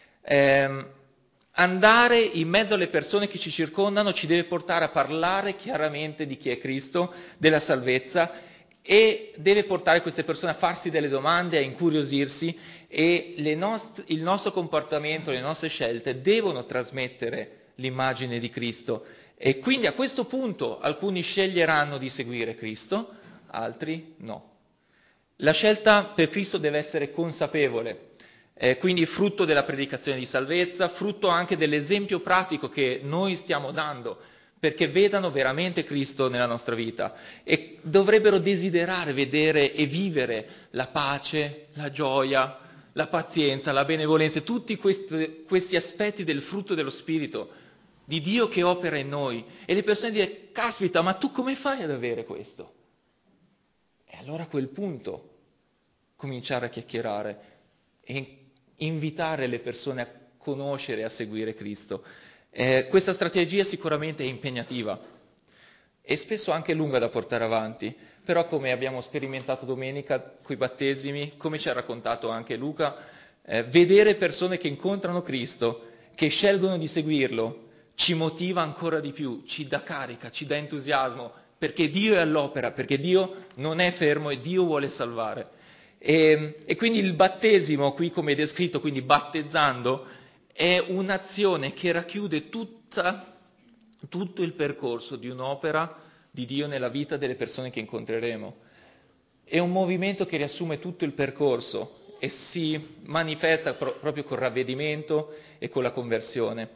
Andare in mezzo alle persone che ci circondano ci deve portare a parlare chiaramente di chi è Cristo, della salvezza, e deve portare queste persone a farsi delle domande, a incuriosirsi, e il nostro comportamento, le nostre scelte devono trasmettere l'immagine di Cristo. E quindi a questo punto alcuni sceglieranno di seguire Cristo, altri no. La scelta per Cristo deve essere consapevole, quindi frutto della predicazione di salvezza, frutto anche dell'esempio pratico che noi stiamo dando, perché vedano veramente Cristo nella nostra vita e dovrebbero desiderare vedere e vivere la pace, la gioia, la pazienza, la benevolenza, tutti questi aspetti del frutto dello Spirito, di Dio che opera in noi. E le persone dicono, caspita, ma tu come fai ad avere questo? E allora a quel punto cominciare a chiacchierare e invitare le persone a conoscere e a seguire Cristo. Questa strategia sicuramente è impegnativa e spesso anche lunga da portare avanti, però come abbiamo sperimentato domenica coi battesimi, come ci ha raccontato anche Luca, vedere persone che incontrano Cristo, che scelgono di seguirlo, ci motiva ancora di più, ci dà carica, ci dà entusiasmo, perché Dio è all'opera, perché Dio non è fermo e Dio vuole salvare. E quindi il battesimo, qui come è descritto, quindi battezzando, è un'azione che racchiude tutto il percorso di un'opera di Dio nella vita delle persone che incontreremo. È un movimento che riassume tutto il percorso e si manifesta proprio col ravvedimento e con la conversione.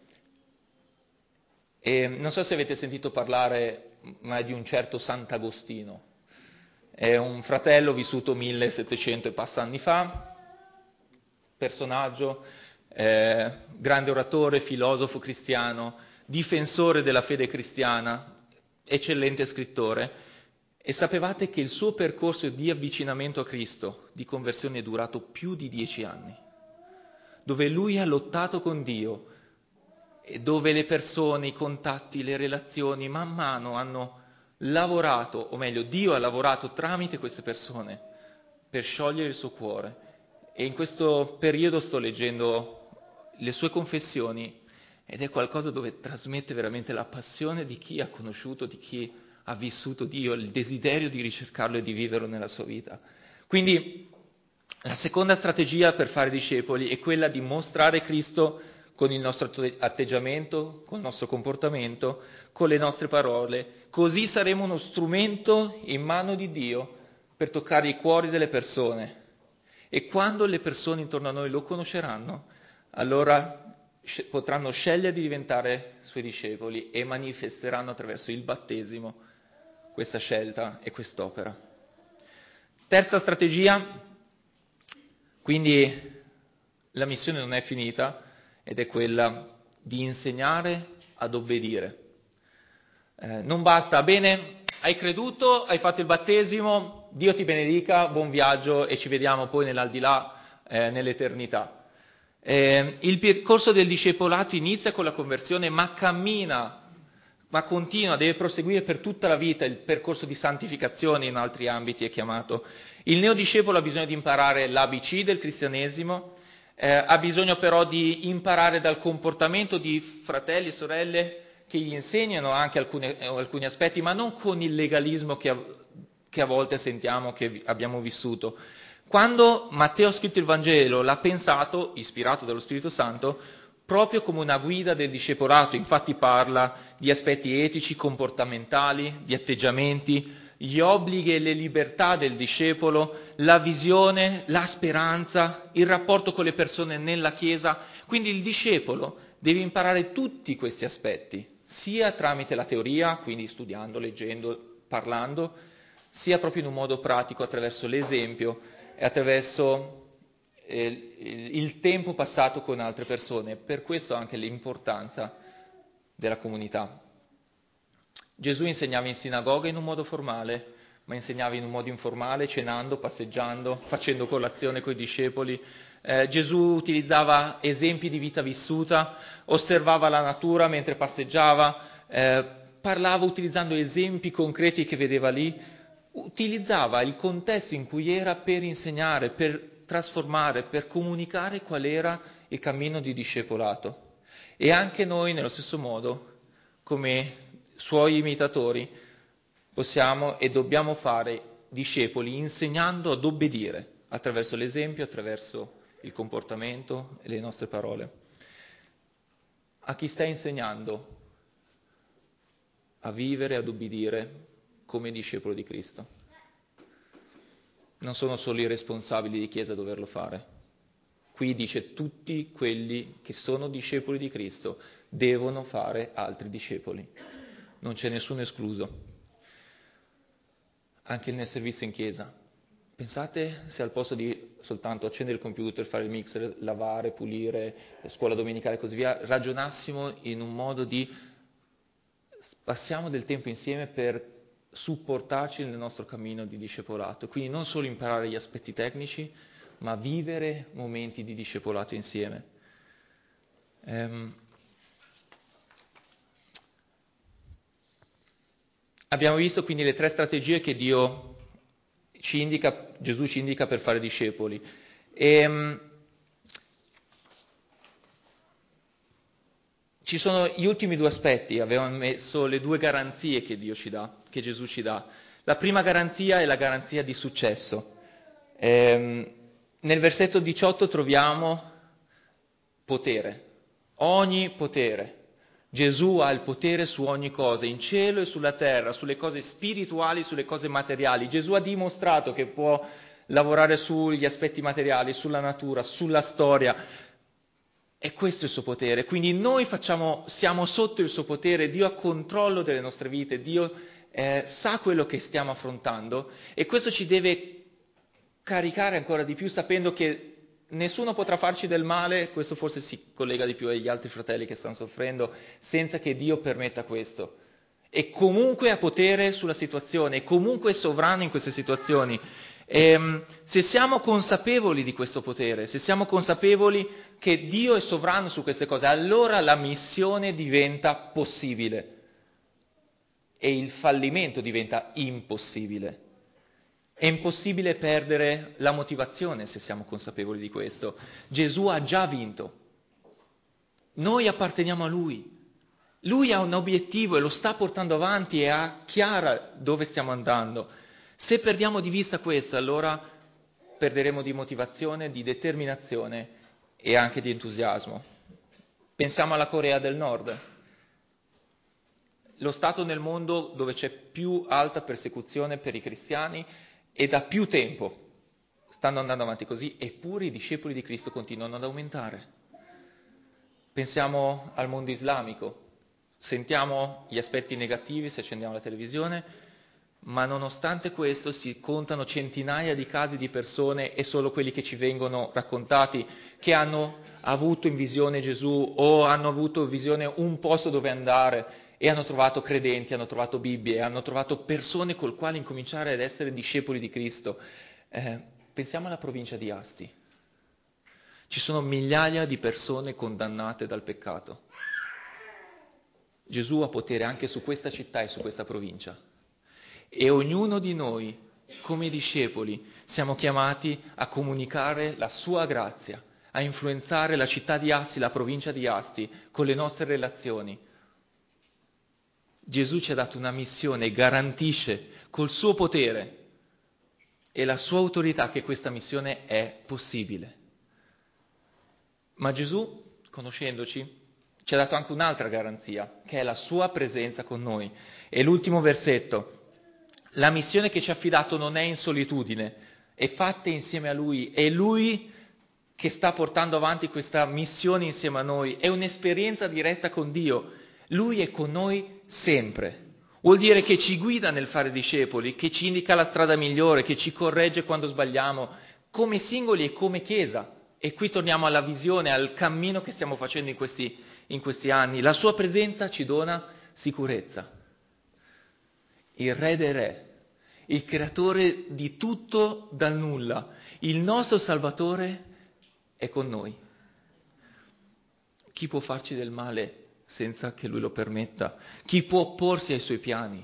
E non so se avete sentito parlare mai di un certo Sant'Agostino. È un fratello vissuto 1700 e passa anni fa, personaggio, grande oratore, filosofo cristiano, difensore della fede cristiana, eccellente scrittore. E sapevate che il suo percorso di avvicinamento a Cristo, di conversione, è durato più di 10 anni, dove lui ha lottato con Dio e dove le persone, i contatti, le relazioni man mano hanno lavorato, o meglio, Dio ha lavorato tramite queste persone per sciogliere il suo cuore. E in questo periodo sto leggendo le sue confessioni ed è qualcosa dove trasmette veramente la passione di chi ha conosciuto, di chi ha vissuto Dio, il desiderio di ricercarlo e di viverlo nella sua vita. Quindi la seconda strategia per fare discepoli è quella di mostrare Cristo con il nostro atteggiamento, con il nostro comportamento, con le nostre parole. Così saremo uno strumento in mano di Dio per toccare i cuori delle persone. E quando le persone intorno a noi lo conosceranno, allora potranno scegliere di diventare suoi discepoli e manifesteranno attraverso il battesimo questa scelta e quest'opera. Terza strategia, quindi la missione non è finita ed è quella di insegnare ad obbedire. Non basta, bene, hai creduto, hai fatto il battesimo, Dio ti benedica, buon viaggio e ci vediamo poi nell'aldilà, nell'eternità. Il percorso del discepolato inizia con la conversione, ma continua, deve proseguire per tutta la vita. Il percorso di santificazione in altri ambiti è chiamato. Il neodiscepolo ha bisogno di imparare l'ABC del cristianesimo, ha bisogno però di imparare dal comportamento di fratelli e sorelle che gli insegnano anche alcuni aspetti, ma non con il legalismo che a volte sentiamo, che abbiamo vissuto. Quando Matteo ha scritto il Vangelo l'ha pensato, ispirato dallo Spirito Santo, proprio come una guida del discepolato. Infatti parla di aspetti etici, comportamentali, di atteggiamenti, gli obblighi e le libertà del discepolo, la visione, la speranza, il rapporto con le persone nella Chiesa. Quindi il discepolo deve imparare tutti questi aspetti, sia tramite la teoria, quindi studiando, leggendo, parlando, sia proprio in un modo pratico attraverso l'esempio e attraverso il tempo passato con altre persone. Per questo anche l'importanza della comunità. Gesù insegnava in sinagoga in un modo formale, ma insegnava in un modo informale, cenando, passeggiando, facendo colazione coi discepoli. Gesù utilizzava esempi di vita vissuta, osservava la natura mentre passeggiava, parlava utilizzando esempi concreti che vedeva lì, utilizzava il contesto in cui era per insegnare, per trasformare, per comunicare qual era il cammino di discepolato. E anche noi, nello stesso modo, come suoi imitatori, possiamo e dobbiamo fare discepoli insegnando ad obbedire attraverso l'esempio, attraverso il comportamento e le nostre parole. A chi stai insegnando a vivere, ad obbedire come discepolo di Cristo? Non sono solo i responsabili di Chiesa a doverlo fare. Qui dice tutti quelli che sono discepoli di Cristo devono fare altri discepoli. Non c'è nessuno escluso. Anche nel servizio in chiesa. Pensate se al posto di soltanto accendere il computer, fare il mixer, lavare, pulire, scuola domenicale e così via, ragionassimo in un modo di passiamo del tempo insieme per supportarci nel nostro cammino di discepolato. Quindi non solo imparare gli aspetti tecnici, ma vivere momenti di discepolato insieme. Abbiamo visto quindi le 3 strategie che Gesù ci indica per fare discepoli. Ci sono gli ultimi 2 aspetti, avevamo messo le 2 garanzie che Dio ci dà, che Gesù ci dà. La prima garanzia è la garanzia di successo. Nel versetto 18 troviamo potere, ogni potere. Gesù ha il potere su ogni cosa, in cielo e sulla terra, sulle cose spirituali, sulle cose materiali. Gesù ha dimostrato che può lavorare sugli aspetti materiali, sulla natura, sulla storia. E questo è il suo potere. Quindi noi siamo sotto il suo potere, Dio ha controllo delle nostre vite, Dio sa quello che stiamo affrontando e questo ci deve caricare ancora di più sapendo che nessuno potrà farci del male, questo forse si collega di più agli altri fratelli che stanno soffrendo, senza che Dio permetta questo. E comunque ha potere sulla situazione, e comunque è sovrano in queste situazioni. Se siamo consapevoli di questo potere, se siamo consapevoli che Dio è sovrano su queste cose, allora la missione diventa possibile e il fallimento diventa impossibile. È impossibile perdere la motivazione se siamo consapevoli di questo. Gesù ha già vinto. Noi apparteniamo a Lui. Lui ha un obiettivo e lo sta portando avanti e ha chiara dove stiamo andando. Se perdiamo di vista questo, allora perderemo di motivazione, di determinazione e anche di entusiasmo. Pensiamo alla Corea del Nord. Lo Stato nel mondo dove c'è più alta persecuzione per i cristiani e da più tempo stanno andando avanti così, eppure i discepoli di Cristo continuano ad aumentare. Pensiamo al mondo islamico, sentiamo gli aspetti negativi se accendiamo la televisione, ma nonostante questo si contano centinaia di casi di persone e solo quelli che ci vengono raccontati che hanno avuto in visione Gesù o hanno avuto in visione un posto dove andare e hanno trovato credenti, hanno trovato Bibbie, hanno trovato persone col quali incominciare ad essere discepoli di Cristo. Pensiamo alla provincia di Asti. Ci sono migliaia di persone condannate dal peccato. Gesù ha potere anche su questa città e su questa provincia. E ognuno di noi, come discepoli, siamo chiamati a comunicare la sua grazia, a influenzare la città di Asti, la provincia di Asti, con le nostre relazioni. Gesù ci ha dato una missione e garantisce col suo potere e la sua autorità che questa missione è possibile. Ma Gesù, conoscendoci, ci ha dato anche un'altra garanzia, che è la sua presenza con noi. E l'ultimo versetto, la missione che ci ha affidato non è in solitudine, è fatta insieme a Lui, è Lui che sta portando avanti questa missione insieme a noi, è un'esperienza diretta con Dio. Lui è con noi sempre. Vuol dire che ci guida nel fare discepoli, che ci indica la strada migliore, che ci corregge quando sbagliamo, come singoli e come Chiesa. E qui torniamo alla visione, al cammino che stiamo facendo in questi anni. La sua presenza ci dona sicurezza. il Re dei Re, il creatore di tutto dal nulla, il nostro Salvatore è con noi. Chi può farci del male senza che Lui lo permetta? Chi può opporsi ai Suoi piani?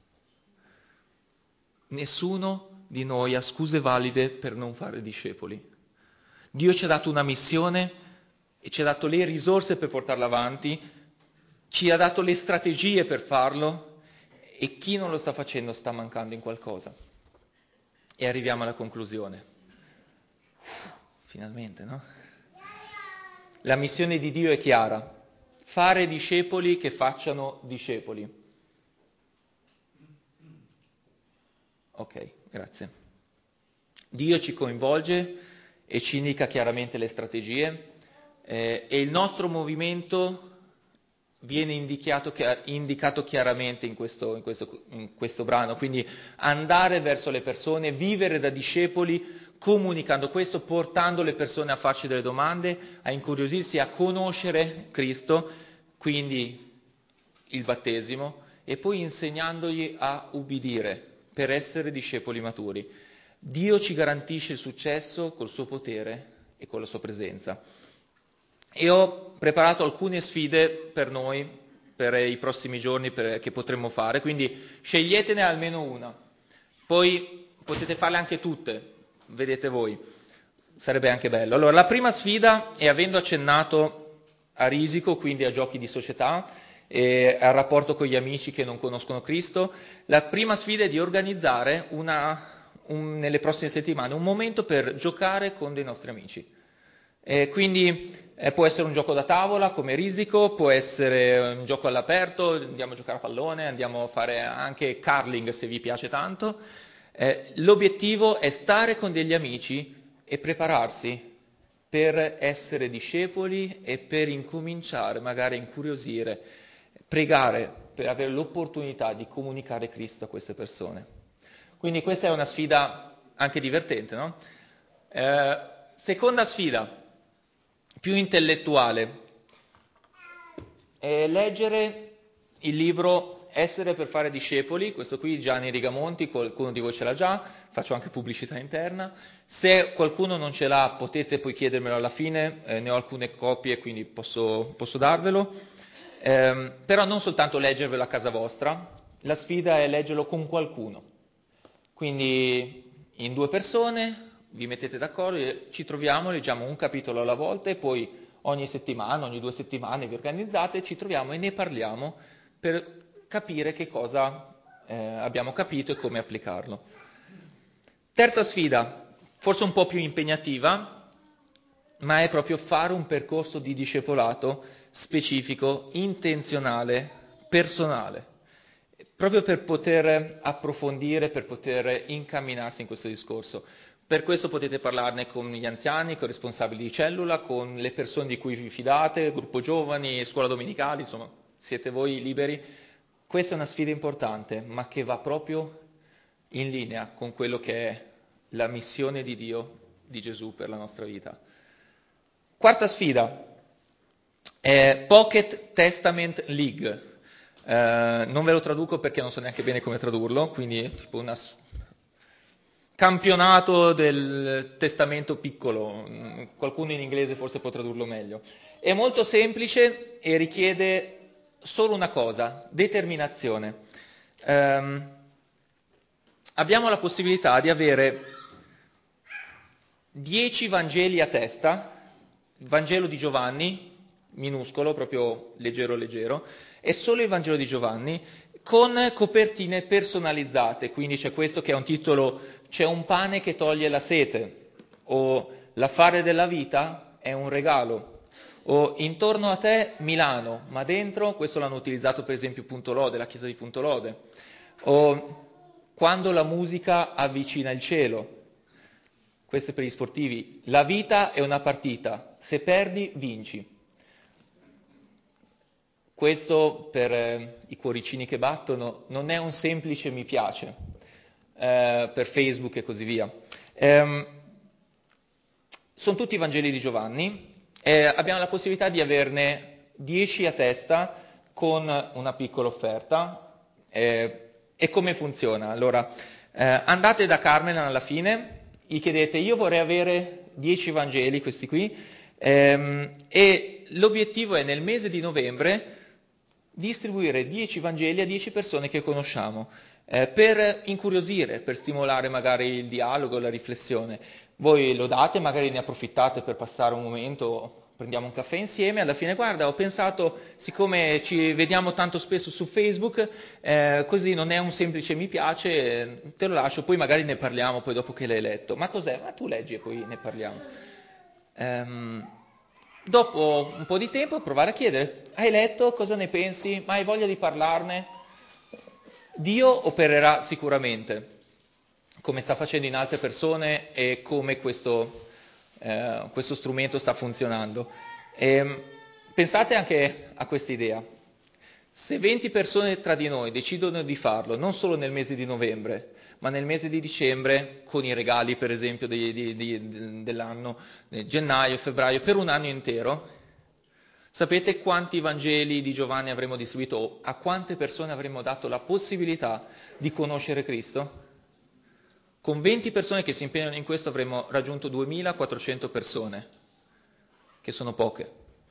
Nessuno di noi ha scuse valide per non fare discepoli. Dio ci ha dato una missione e ci ha dato le risorse per portarla avanti, ci ha dato le strategie per farlo e chi non lo sta facendo sta mancando in qualcosa. E arriviamo alla conclusione. Finalmente, no? La missione di Dio è chiara: fare discepoli che facciano discepoli. Ok, grazie. Dio ci coinvolge e ci indica chiaramente le strategie e il nostro movimento viene indicato chiaramente in questo brano, quindi andare verso le persone, vivere da discepoli, comunicando questo, portando le persone a farci delle domande, a incuriosirsi, a conoscere Cristo, quindi il battesimo, e poi insegnandogli a ubbidire per essere discepoli maturi. Dio ci garantisce il successo col suo potere e con la sua presenza. E ho preparato alcune sfide per noi, per i prossimi giorni che potremmo fare, quindi sceglietene almeno una. Poi potete farle anche tutte, vedete voi, sarebbe anche bello. Allora, la prima sfida è, avendo accennato a risico, quindi a giochi di società, e al rapporto con gli amici che non conoscono Cristo, la prima sfida è di organizzare nelle prossime settimane un momento per giocare con dei nostri amici. Quindi può essere un gioco da tavola come risico, può essere un gioco all'aperto, andiamo a giocare a pallone, andiamo a fare anche curling se vi piace tanto. L'obiettivo è stare con degli amici e prepararsi per essere discepoli e per incominciare magari a incuriosire, pregare per avere l'opportunità di comunicare Cristo a queste persone. Quindi questa è una sfida anche divertente, no? Seconda sfida, più intellettuale, è leggere il libro Essere per fare discepoli, questo qui Gianni Rigamonti, qualcuno di voi ce l'ha già, faccio anche pubblicità interna. Se qualcuno non ce l'ha potete poi chiedermelo alla fine, ne ho alcune copie quindi posso darvelo. Però non soltanto leggervelo a casa vostra, la sfida è leggerlo con qualcuno. Quindi in 2 persone vi mettete d'accordo, ci troviamo, leggiamo un capitolo alla volta e poi ogni settimana, ogni 2 settimane vi organizzate, ci troviamo e ne parliamo per capire che cosa abbiamo capito e come applicarlo. Terza sfida, forse un po' più impegnativa, ma è proprio fare un percorso di discepolato specifico, intenzionale, personale, proprio per poter approfondire, per poter incamminarsi in questo discorso. Per questo potete parlarne con gli anziani, con i responsabili di cellula, con le persone di cui vi fidate, gruppo giovani, scuola domenicale, insomma, siete voi liberi. Questa è una sfida importante, ma che va proprio in linea con quello che è la missione di Dio, di Gesù per la nostra vita. Quarta sfida è Pocket Testament League. Non ve lo traduco perché non so neanche bene come tradurlo, quindi è tipo un campionato del testamento piccolo, qualcuno in inglese forse può tradurlo meglio. È molto semplice e richiede solo una cosa: determinazione. Abbiamo la possibilità di avere 10 Vangeli a testa, il Vangelo di Giovanni, minuscolo, proprio leggero, è solo il Vangelo di Giovanni, con copertine personalizzate, quindi c'è questo che è un titolo, c'è un pane che toglie la sete, o l'affare della vita è un regalo, o intorno a te Milano, ma dentro, questo l'hanno utilizzato per esempio Punto Lode, la chiesa di Punto Lode, o quando la musica avvicina il cielo. Questo è per gli sportivi. La vita è una partita, se perdi vinci. Questo per i cuoricini che battono non è un semplice mi piace per Facebook e così via. Sono tutti i Vangeli di Giovanni, abbiamo la possibilità di averne 10 a testa con una piccola offerta. E come funziona? Allora, andate da Carmen alla fine, gli chiedete, io vorrei avere 10 Vangeli, questi qui, e l'obiettivo è nel mese di novembre distribuire 10 Vangeli a 10 persone che conosciamo, per incuriosire, per stimolare magari il dialogo, la riflessione. Voi lo date, magari ne approfittate per passare un momento, prendiamo un caffè insieme, alla fine guarda, ho pensato, siccome ci vediamo tanto spesso su Facebook, così non è un semplice mi piace, te lo lascio, poi magari ne parliamo poi dopo che l'hai letto. Ma cos'è? Ma tu leggi e poi ne parliamo. Dopo un po' di tempo provare a chiedere, hai letto? Cosa ne pensi? Ma hai voglia di parlarne? Dio opererà sicuramente, come sta facendo in altre persone e come questo strumento sta funzionando. Pensate anche a questa idea. Se 20 persone tra di noi decidono di farlo, non solo nel mese di novembre, ma nel mese di dicembre, con i regali per esempio dell'anno, gennaio, febbraio, per un anno intero, sapete quanti Vangeli di Giovanni avremo distribuito o a quante persone avremmo dato la possibilità di conoscere Cristo? Con 20 persone che si impegnano in questo avremmo raggiunto 2400 persone, che sono poche.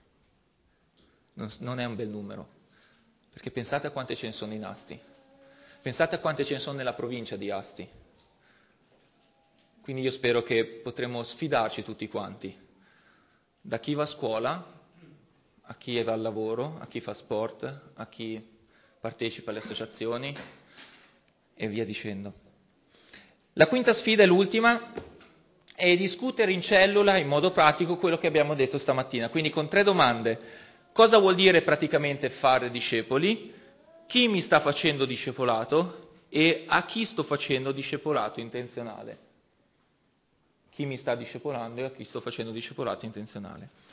Non è un bel numero, perché pensate a quante ce ne sono in Asti. Pensate a quante ce ne sono nella provincia di Asti. Quindi io spero che potremo sfidarci tutti quanti, da chi va a scuola, a chi va al lavoro, a chi fa sport, a chi partecipa alle associazioni e via dicendo. La quinta sfida è l'ultima, è discutere in cellula in modo pratico quello che abbiamo detto stamattina, quindi con 3 domande. Cosa vuol dire praticamente fare discepoli? Chi mi sta facendo discepolato? E a chi sto facendo discepolato intenzionale? Chi mi sta discepolando e a chi sto facendo discepolato intenzionale?